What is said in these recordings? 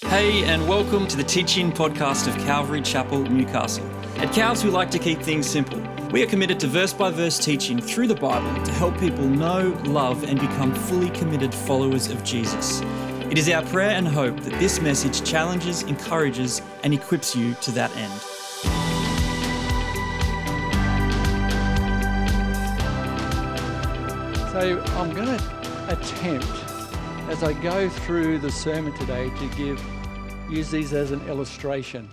Hey, and welcome to the teaching podcast of Calvary Chapel, Newcastle. At Calves, we like to keep things simple. We are committed to verse-by-verse teaching through the Bible to help people know, love, and become fully committed followers of Jesus. It is our prayer and hope that this message challenges, encourages, and equips you to that end. So I'm going to attempt, as I go through the sermon today, to use these as an illustration.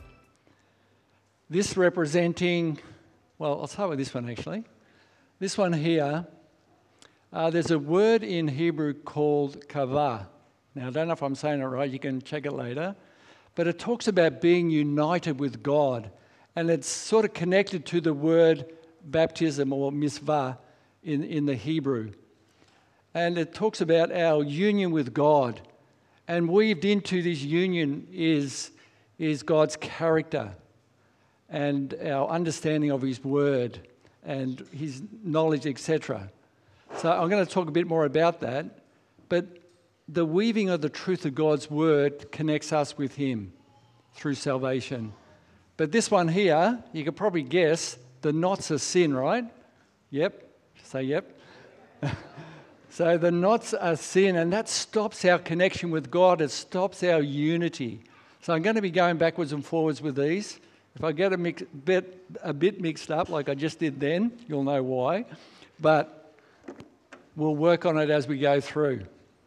This representing, well, I'll start with this one actually. This one here, there's a word in Hebrew called kavah. Now, I don't know if I'm saying it right, you can check it later. But it talks about being united with God. And it's sort of connected to the word baptism or misvah in the Hebrew. And it talks about our union with God. And weaved into this union is God's character and our understanding of His Word and His knowledge, etc. So I'm going to talk a bit more about that. But the weaving of the truth of God's Word connects us with Him through salvation. But this one here, you can probably guess, the knots are sin, right? Yep. Say yep. So the knots are sin, and that stops our connection with God. It stops our unity. So I'm going to be going backwards and forwards with these. If I get a bit mixed up, like I just did then, you'll know why. But we'll work on it as we go through.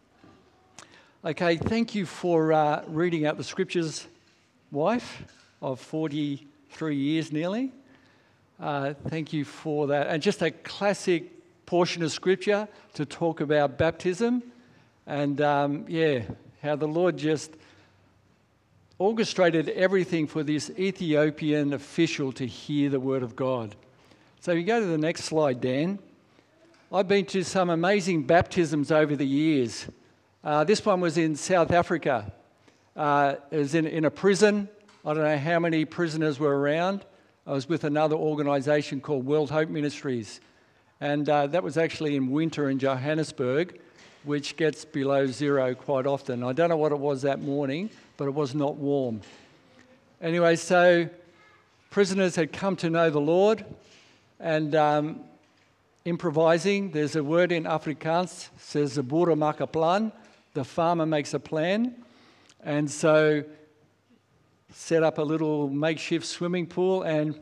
Okay, thank you for reading out the scriptures, wife, of 43 years nearly. Thank you for that. And just a classic portion of scripture to talk about baptism and how the Lord just orchestrated everything for this Ethiopian official to hear the word of God. So if you go to the next slide, Dan. I've been to some amazing baptisms over the years. This one was in South Africa. It was in a prison. I don't know how many prisoners were around. I was with another organisation called World Hope Ministries. And that was actually in winter in Johannesburg, which gets below zero quite often. I don't know what it was that morning, but it was not warm. Anyway, so prisoners had come to know the Lord, and improvising, there's a word in Afrikaans, says the boer maak 'n plan, the farmer makes a plan. And so set up a little makeshift swimming pool and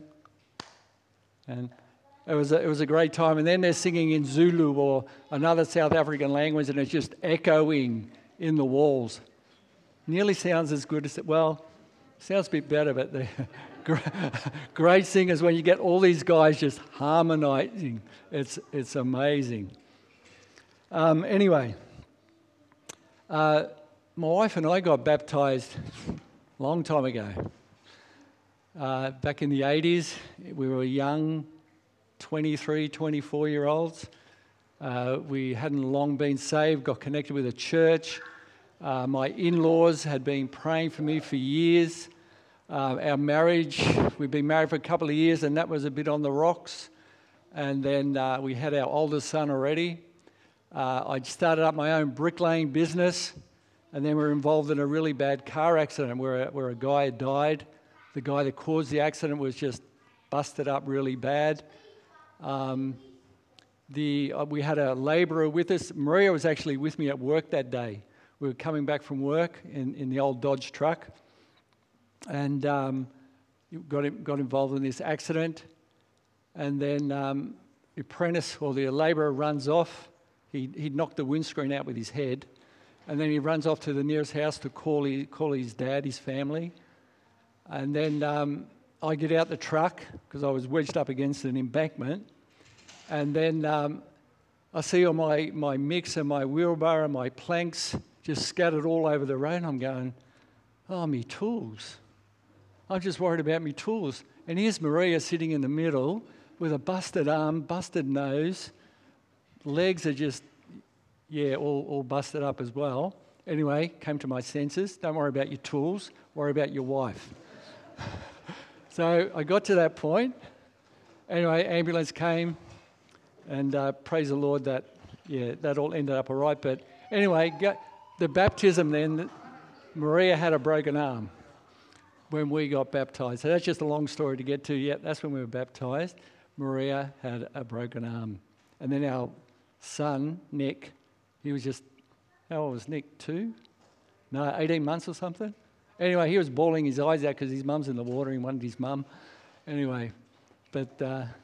it was a great time. And then they're singing in Zulu or another South African language, and it's just echoing in the walls. Nearly sounds as good as sounds a bit better, but they're great singers when you get all these guys just harmonizing. It's amazing. Anyway, my wife and I got baptized a long time ago. Back in the 80s, we were young, 23, 24-year-olds. We hadn't long been saved, got connected with a church. My in-laws had been praying for me for years. Our marriage, we'd been married for a couple of years, and that was a bit on the rocks. And then we had our oldest son already. I'd started up my own bricklaying business, and then we were involved in a really bad car accident where a guy had died. The guy that caused the accident was just busted up really bad. We had a labourer with us. Maria was actually with me at work that day. We were coming back from work in the old Dodge truck, and got involved in this accident. And then the apprentice or the labourer runs off. He'd knocked the windscreen out with his head, and then he runs off to the nearest house to call his dad, his family. And then I get out the truck because I was wedged up against an embankment, and then I see all my mix and my wheelbarrow and my planks just scattered all over the road. I'm going, oh, me tools. I'm just worried about me tools. And here's Maria sitting in the middle with a busted arm, busted nose, legs are just, all busted up as well. Anyway, came to my senses. Don't worry about your tools, worry about your wife. So I got to that point. Anyway, ambulance came, and praise the Lord that all ended up all right. But anyway, the baptism then, Maria had a broken arm when we got baptised. So that's just a long story to get to. Yeah, that's when we were baptised. Maria had a broken arm. And then our son, Nick, he was just, how old was Nick, 2? No, 18 months or something? Anyway, he was bawling his eyes out because his mum's in the water and he wanted his mum. Anyway, but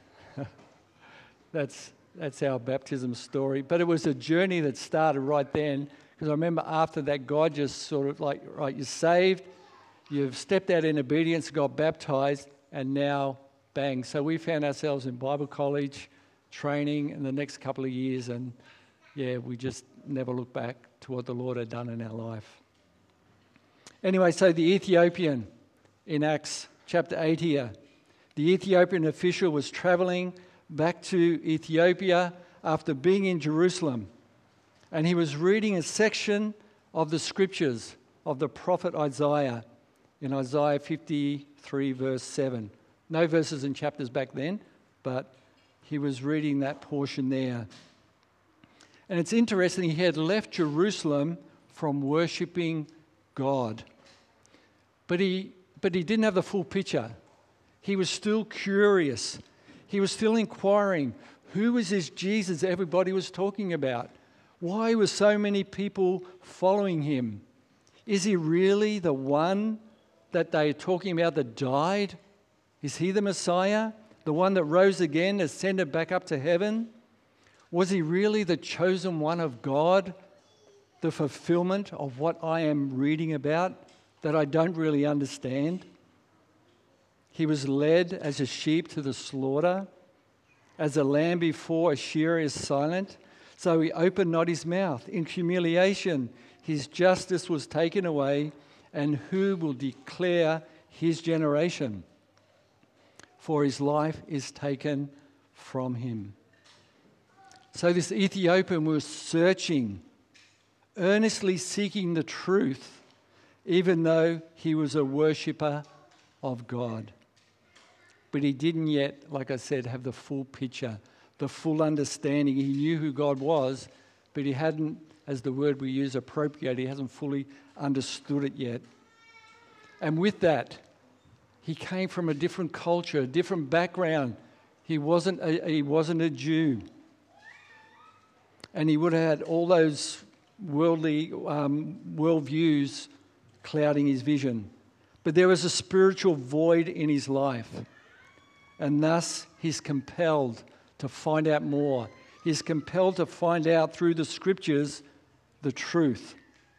that's our baptism story. But it was a journey that started right then, because I remember after that, God just sort of like, right, you're saved, you've stepped out in obedience, got baptised, and now, bang. So we found ourselves in Bible college, training in the next couple of years, and yeah, we just never looked back to what the Lord had done in our life. Anyway, so the Ethiopian in Acts chapter 8 here, the Ethiopian official was travelling back to Ethiopia after being in Jerusalem, and he was reading a section of the scriptures of the prophet Isaiah in Isaiah 53 verse 7. No verses and chapters back then, but he was reading that portion there. And it's interesting, he had left Jerusalem from worshipping God. But he didn't have the full picture. He was still curious. He was still inquiring, who was this Jesus everybody was talking about? Why were so many people following him? Is he really the one that they're talking about that died? Is he the Messiah? The one that rose again, ascended back up to heaven? Was he really the chosen one of God? The fulfillment of what I am reading about that I don't really understand? He was led as a sheep to the slaughter, as a lamb before a shearer is silent. So he opened not his mouth. In humiliation, his justice was taken away, and who will declare his generation? For his life is taken from him. So this Ethiopian was searching, earnestly seeking the truth, even though he was a worshipper of God. But he didn't yet, like I said, have the full picture, the full understanding. He knew who God was, but he hadn't, as the word we use, appropriated. He hasn't fully understood it yet. And with that, he came from a different culture, a different background. He wasn't a Jew. And he would have had all those worldly worldviews clouding his vision. But there was a spiritual void in his life. And thus, he's compelled to find out more. He's compelled to find out through the scriptures the truth.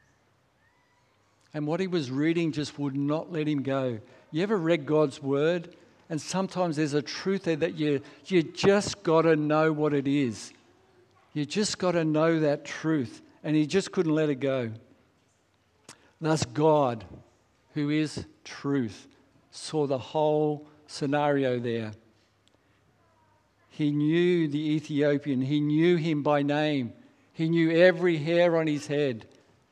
And what he was reading just would not let him go. You ever read God's word? And sometimes there's a truth there that you just got to know what it is. You just got to know that truth. And he just couldn't let it go. Thus God, who is truth, saw the whole scenario there. He knew the Ethiopian. He knew him by name. He knew every hair on his head.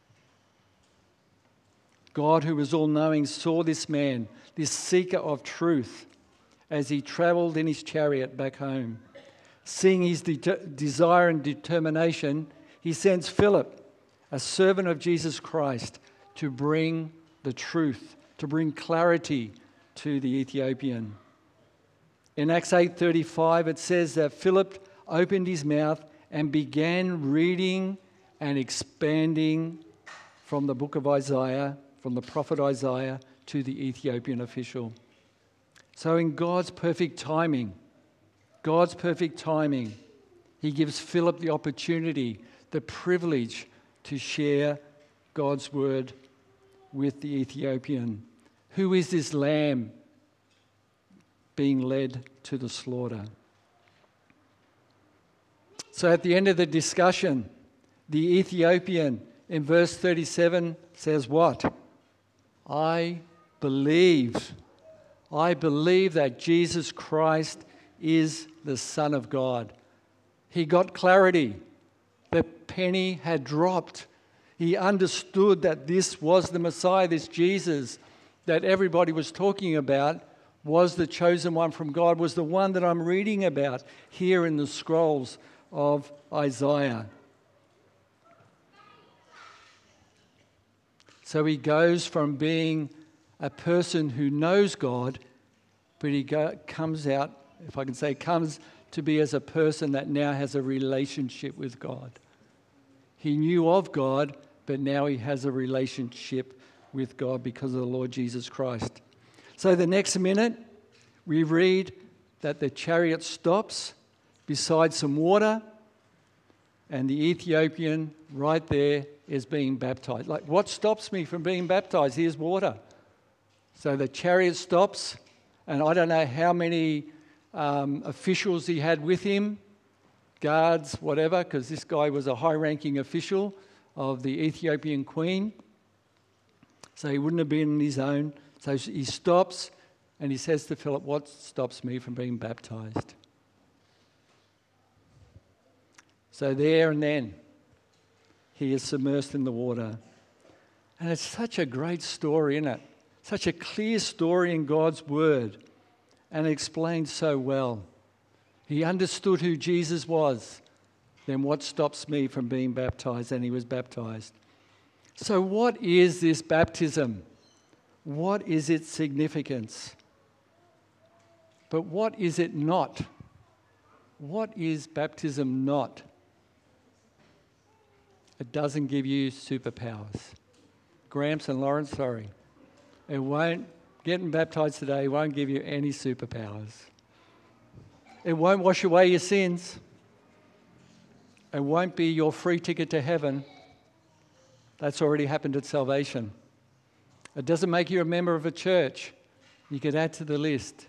God, who was all-knowing, saw this man, this seeker of truth, as he travelled in his chariot back home. Seeing his desire and determination, he sends Philip, a servant of Jesus Christ, to bring the truth, to bring clarity to the Ethiopian. In Acts 8:35, it says that Philip opened his mouth and began reading and expanding from the book of Isaiah, from the prophet Isaiah, to the Ethiopian official. So in God's perfect timing, he gives Philip the opportunity, the privilege to share God's word with the Ethiopian. Who is this lamb being led to the slaughter? So at the end of the discussion, the Ethiopian in verse 37 says what? I believe that Jesus Christ is the Son of God. He got clarity. The penny had dropped. He understood that this was the Messiah, this Jesus that everybody was talking about was the chosen one from God, was the one that I'm reading about here in the scrolls of Isaiah. So he goes from being a person who knows God, but he comes out, if I can say, comes to be as a person that now has a relationship with God. He knew of God, but now he has a relationship with God because of the Lord Jesus Christ. So the next minute, we read that the chariot stops beside some water, and the Ethiopian right there is being baptized. Like, what stops me from being baptized? Here's water. So the chariot stops, and I don't know how many officials he had with him, guards, whatever, because this guy was a high-ranking official of the Ethiopian queen. So he wouldn't have been on his own. So he stops and he says to Philip, what stops me from being baptized? So there and then, he is submersed in the water. And it's such a great story, isn't it? Such a clear story in God's word. And it explains so well. He understood who Jesus was. Then what stops me from being baptized? And he was baptized. So what is this baptism? What is its significance? But what is it not? What is baptism not? It doesn't give you superpowers. Gramps and Lawrence, sorry. It won't, getting baptized today won't give you any superpowers. It won't wash away your sins. It won't be your free ticket to heaven. That's already happened at salvation. It doesn't make you a member of a church. You could add to the list.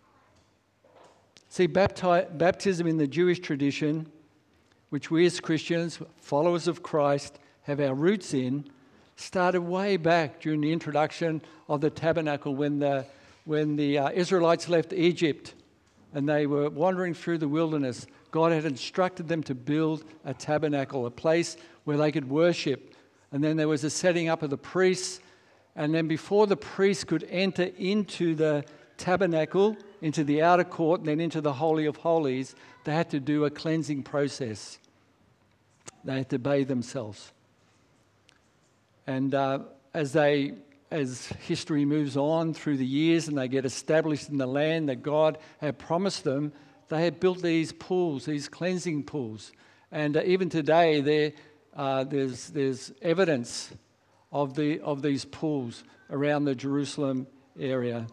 See, baptism in the Jewish tradition, which we as Christians, followers of Christ, have our roots in, started way back during the introduction of the tabernacle when the Israelites left Egypt and they were wandering through the wilderness. God had instructed them to build a tabernacle, a place where they could worship. And then there was a setting up of the priests. And then before the priests could enter into the tabernacle, into the outer court, and then into the Holy of Holies, they had to do a cleansing process. They had to bathe themselves. And as history moves on through the years and they get established in the land that God had promised them, they had built these pools, these cleansing pools. And even today, there's evidence of these pools around the Jerusalem area.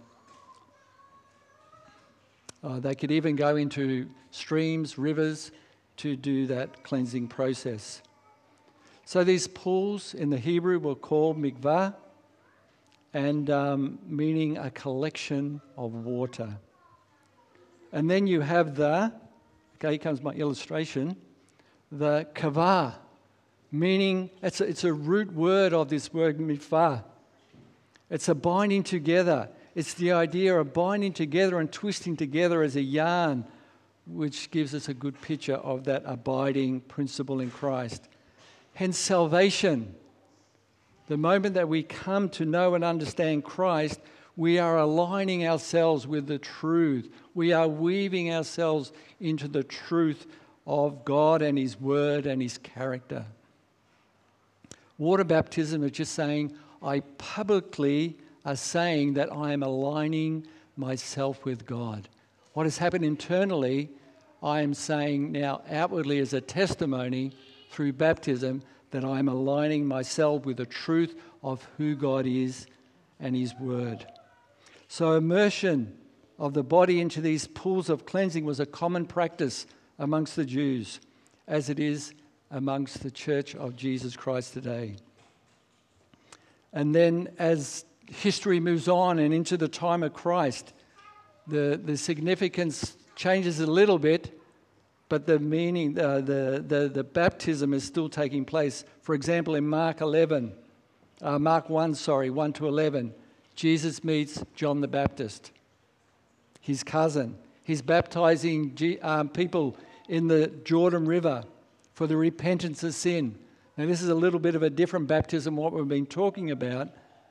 They could even go into streams, rivers, to do that cleansing process. So these pools in the Hebrew were called mikvah, and meaning a collection of water. And then you have here comes my illustration, the kavah, meaning it's a root word of this word mikvah. It's a binding together. It's the idea of binding together and twisting together as a yarn, which gives us a good picture of that abiding principle in Christ. Hence salvation. The moment that we come to know and understand Christ, we are aligning ourselves with the truth. We are weaving ourselves into the truth of God and His Word and His character. Water baptism is just saying, I publicly are saying that I am aligning myself with God. What has happened internally, I am saying now outwardly as a testimony through baptism that I am aligning myself with the truth of who God is and His Word. So immersion of the body into these pools of cleansing was a common practice amongst the Jews, as it is amongst the Church of Jesus Christ today. And then as history moves on and into the time of Christ, the significance changes a little bit, but the meaning, the baptism is still taking place. For example, in Mark 1, 1 to 11, Jesus meets John the Baptist, his cousin. He's baptizing people in the Jordan River for the repentance of sin. Now, this is a little bit of a different baptism, what we've been talking about.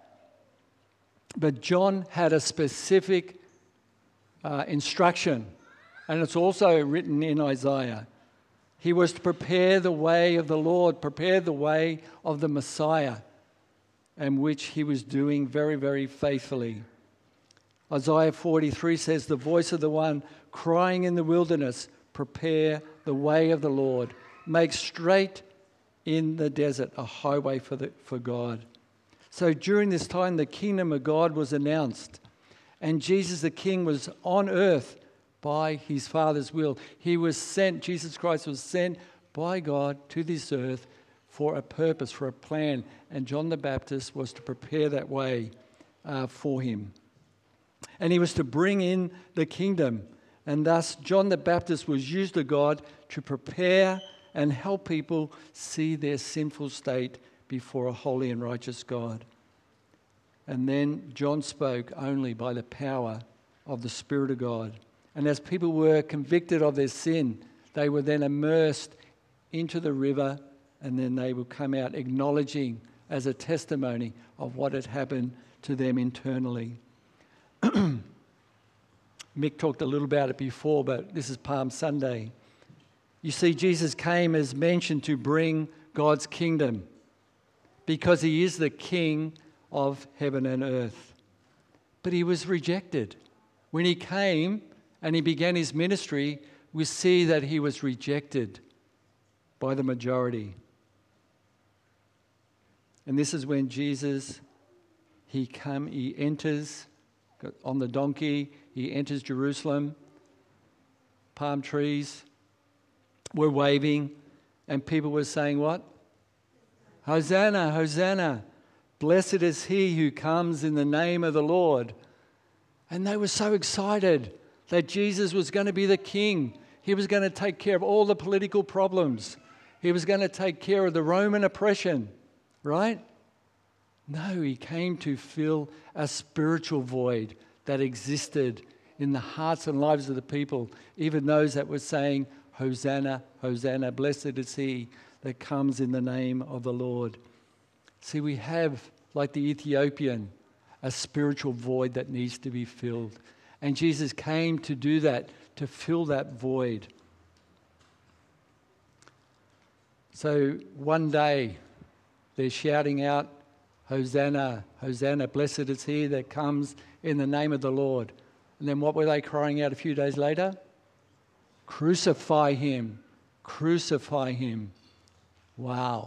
But John had a specific instruction, and it's also written in Isaiah. He was to prepare the way of the Lord, prepare the way of the Messiah. and which he was doing very, very faithfully. Isaiah 43 says, "The voice of the one crying in the wilderness, prepare the way of the Lord. Make straight in the desert a highway for God." So during this time, the kingdom of God was announced, and Jesus the King was on earth by his Father's will. He was sent, Jesus Christ was sent by God to this earth for a purpose, for a plan, and John the Baptist was to prepare that way for him. And he was to bring in the kingdom. And thus, John the Baptist was used of God to prepare and help people see their sinful state before a holy and righteous God. And then John spoke only by the power of the Spirit of God. And as people were convicted of their sin, they were then immersed into the river, and then they would come out acknowledging as a testimony of what had happened to them internally. Mick talked a little about it before, but this is Palm Sunday. You see, Jesus came, as mentioned, to bring God's kingdom because he is the King of heaven and earth. But he was rejected. When he came and he began his ministry, we see that he was rejected by the majority. And this is when Jesus, he enters on the donkey, he enters Jerusalem, palm trees were waving, and people were saying what? Hosanna, Hosanna, blessed is he who comes in the name of the Lord. And they were so excited that Jesus was going to be the king. He was going to take care of all the political problems. He was going to take care of the Roman oppression, right? No, he came to fill a spiritual void that existed in the hearts and lives of the people, even those that were saying, Hosanna, Hosanna, blessed is he that comes in the name of the Lord. See, we have, like the Ethiopian, a spiritual void that needs to be filled. And Jesus came to do that, to fill that void. So one day, they're shouting out, Hosanna, Hosanna, blessed is he that comes in the name of the Lord. And then what were they crying out a few days later? Crucify him, crucify him. Wow.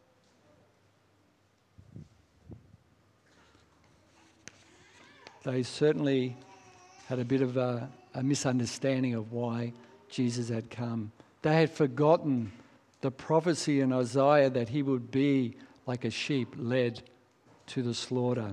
They certainly had a bit of a misunderstanding of why Jesus had come. They had forgotten the prophecy in Isaiah that he would be like a sheep led to the slaughter.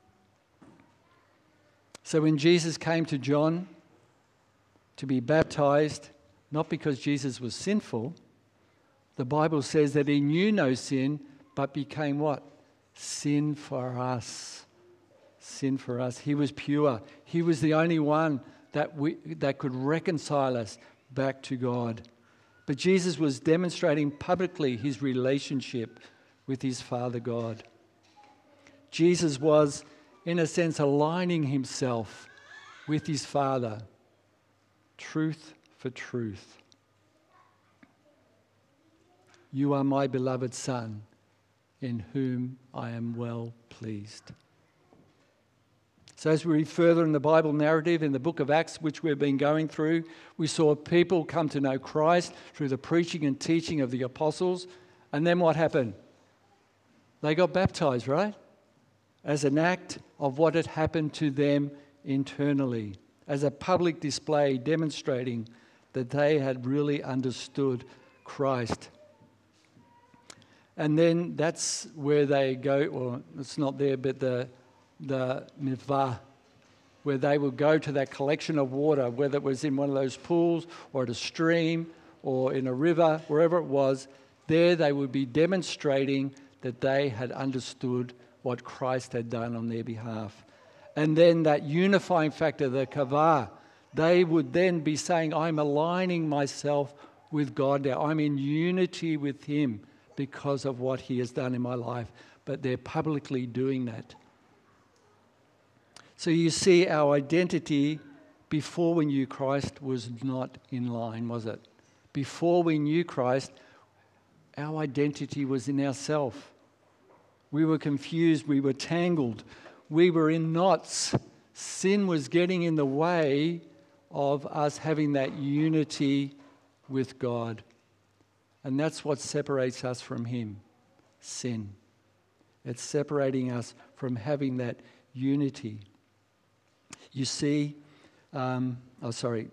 So when Jesus came to John to be baptized, not because Jesus was sinful, the Bible says that he knew no sin, but became what? Sin for us. Sin for us. He was pure. He was the only one that could reconcile us back to God. But Jesus was demonstrating publicly his relationship with his Father God. Jesus was, in a sense, aligning himself with his Father. Truth for truth. You are my beloved Son, in whom I am well pleased. So as we read further in the Bible narrative in the book of Acts, which we've been going through, we saw people come to know Christ through the preaching and teaching of the apostles. And then what happened? They got baptized, right? As an act of what had happened to them internally, as a public display demonstrating that they had really understood Christ. And then that's where they go, or it's not there, but the mikvah, where they would go to that collection of water, whether it was in one of those pools or at a stream or in a river, wherever it was, there they would be demonstrating that they had understood what Christ had done on their behalf. And then that unifying factor, the kavah, they would then be saying, I'm aligning myself with God now. I'm in unity with him because of what he has done in my life. But they're publicly doing that. So you see, our identity before we knew Christ was not in line, was it? Before we knew Christ, our identity was in ourselves. We were confused. We were tangled. We were in knots. Sin was getting in the way of us having that unity with God. And that's what separates us from Him, sin. It's separating us from having that unity. You see, okay,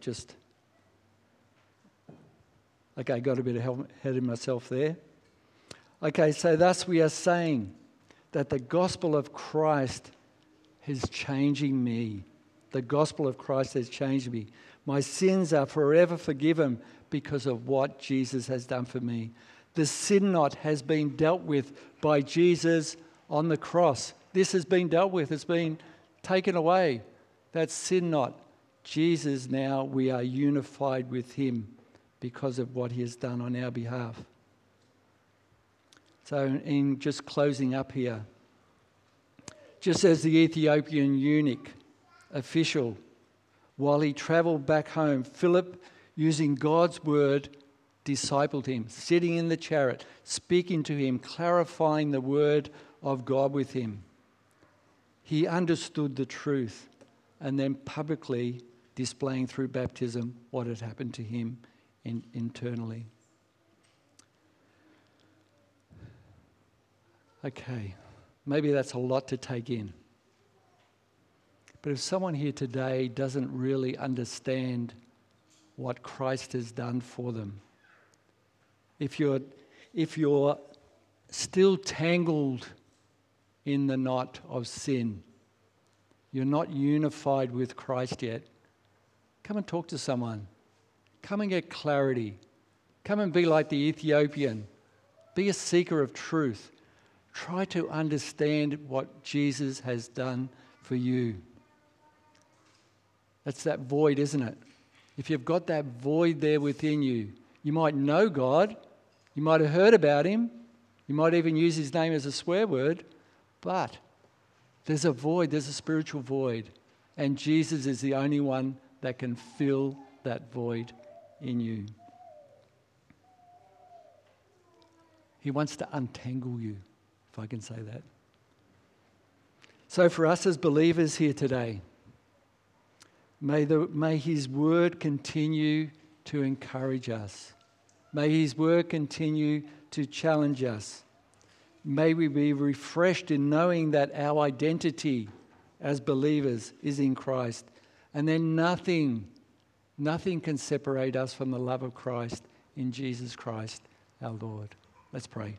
got a bit ahead of myself there. Okay, so thus we are saying that the gospel of Christ is changing me. The gospel of Christ has changed me. My sins are forever forgiven because of what Jesus has done for me. The sin knot has been dealt with by Jesus on the cross. This has been dealt with. It's been taken away. That sin knot. Jesus, now we are unified with Him because of what He has done on our behalf. So in just closing up here, just as the Ethiopian eunuch official, while he travelled back home, Philip, using God's word, discipled him, sitting in the chariot, speaking to him, clarifying the word of God with him. He understood the truth and then publicly displaying through baptism what had happened to him internally. Okay, maybe that's a lot to take in. But if someone here today doesn't really understand what Christ has done for them, if you're still tangled in the knot of sin, you're not unified with Christ yet, come and talk to someone. Come and get clarity. Come and be like the Ethiopian. Be a seeker of truth. Try to understand what Jesus has done for you. That's that void, isn't it? If you've got that void there within you, you might know God, you might have heard about Him, you might even use His name as a swear word, but there's a void, there's a spiritual void, and Jesus is the only one that can fill that void in you. He wants to untangle you, if I can say that. So for us as believers here today, may His word continue to encourage us. May His word continue to challenge us. May we be refreshed in knowing that our identity as believers is in Christ. And then nothing can separate us from the love of Christ in Jesus Christ our Lord. Let's pray.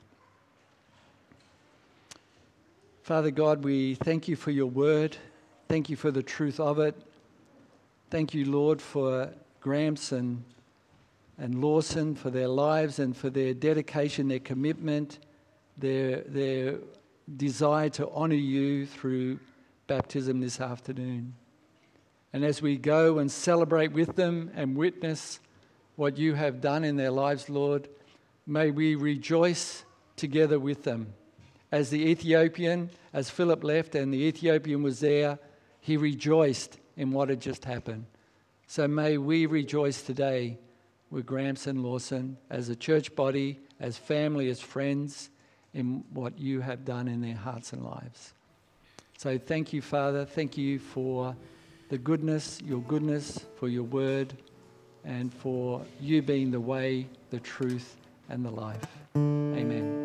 Father God, we thank You for Your word. Thank You for the truth of it. Thank You, Lord, for Gramps and Lawson, for their lives and for their dedication, their commitment, their desire to honour You through baptism this afternoon. And as we go and celebrate with them and witness what You have done in their lives, Lord, may we rejoice together with them. As the Ethiopian, as Philip left and the Ethiopian was there, he rejoiced in what had just happened. So may we rejoice today with Gramps and Lawson as a church body, as family, as friends, in what You have done in their hearts and lives. So thank You, Father. Thank You for the goodness, Your goodness, for Your word, and for You being the way, the truth, and the life. Amen.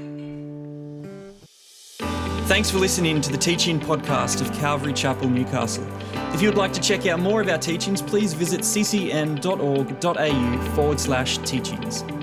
Thanks for listening to the teaching podcast of Calvary Chapel, Newcastle. If you would like to check out more of our teachings, please visit ccn.org.au/teachings.